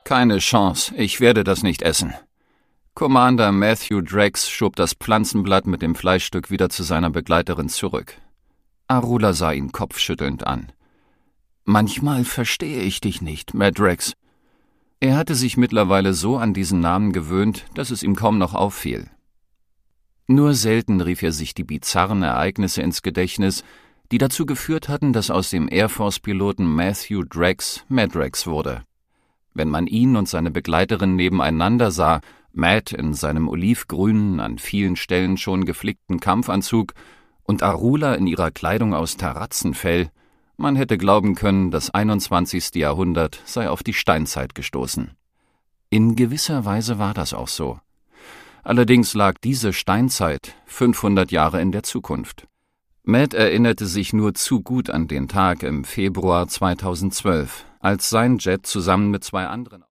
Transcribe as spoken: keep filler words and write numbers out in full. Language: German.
»Keine Chance, ich werde das nicht essen.« Commander Matthew Drex schob das Pflanzenblatt mit dem Fleischstück wieder zu seiner Begleiterin zurück. Arula sah ihn kopfschüttelnd an. »Manchmal verstehe ich dich nicht, Madrex.« Er hatte sich mittlerweile so an diesen Namen gewöhnt, dass es ihm kaum noch auffiel. Nur selten rief er sich die bizarren Ereignisse ins Gedächtnis, die dazu geführt hatten, dass aus dem Air Force-Piloten Matthew Drex Madrex wurde. Wenn man ihn und seine Begleiterin nebeneinander sah, Matt in seinem olivgrünen, an vielen Stellen schon geflickten Kampfanzug und Arula in ihrer Kleidung aus Taratzenfell, man hätte glauben können, das einundzwanzigste Jahrhundert sei auf die Steinzeit gestoßen. In gewisser Weise war das auch so. Allerdings lag diese Steinzeit fünfhundert Jahre in der Zukunft. Matt erinnerte sich nur zu gut an den Tag im Februar zweitausendzwölf, als sein Jet zusammen mit zwei anderen